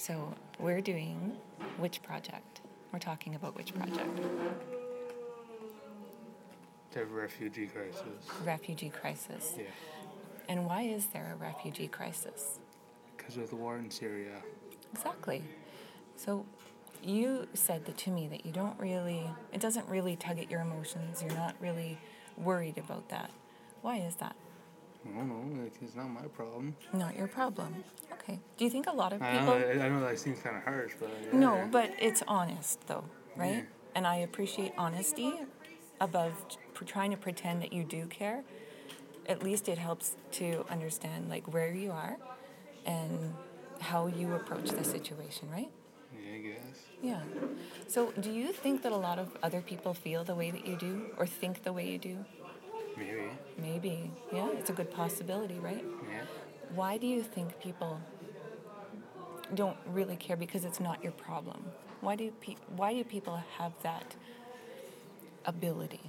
So we're doing which project? We're talking about which project? The refugee crisis. Refugee crisis. Yeah. And why is there a refugee crisis? Because of the war in Syria. Exactly. So you said that to me that you don't really, it doesn't really tug at your emotions. You're not really worried about that. Why is that? I don't know. Like, it's not my problem. Not your problem. Okay. Do you think a lot of I people... know that seems kind of harsh, but... Yeah. No, but it's honest, though, right? Yeah. And I appreciate honesty above trying to pretend that you do care. At least it helps to understand, like, where you are and how you approach the situation, right? Yeah, I guess. Yeah. So do you think that a lot of other people feel the way that you do or think the way you do? Maybe. Maybe. Yeah, it's a good possibility, right? Yeah. Why do you think people don't really care? Because it's not your problem. Why do people have that ability?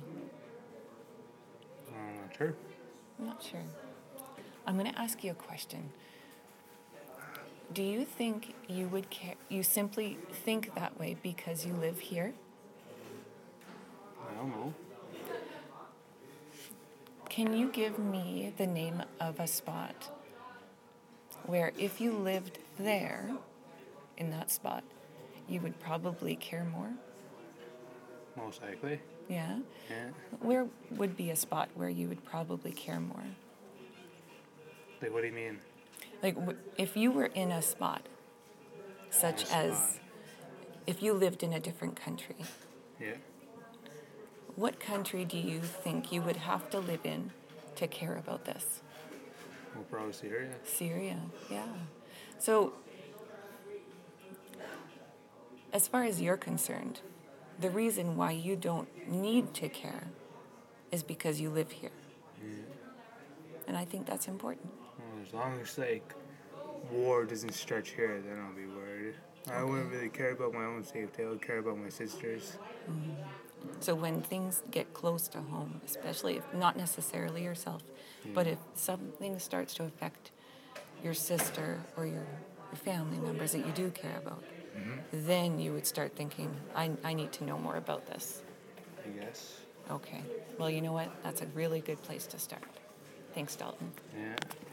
I'm not sure. I'm not sure. I'm going to ask you a question. Do you think you would care? You simply think that way because you live here? I don't know. Can you give me the name of a spot where if you lived there, in that spot, you would probably care more? Most likely. Yeah? Yeah. Where would be a spot where you would probably care more? Like, what do you mean? Like, if you were in a spot, such as if you lived in a different country, Yeah. what country do you think you would have to live in to care about this? Well, probably Syria. Syria, yeah. So, as far as you're concerned, the reason why you don't need to care is because you live here. Yeah. And I think that's important. Well, as long as, like, war doesn't stretch here, then I'll be worried. I wouldn't really care about my own safety. I would care about my sister's. Mm-hmm. So when things get close to home, especially if not necessarily yourself, but if something starts to affect your sister or your family members that you do care about, then you would start thinking, I need to know more about this. I guess. Okay. Well, you know what? That's a really good place to start. Thanks, Dalton. Yeah.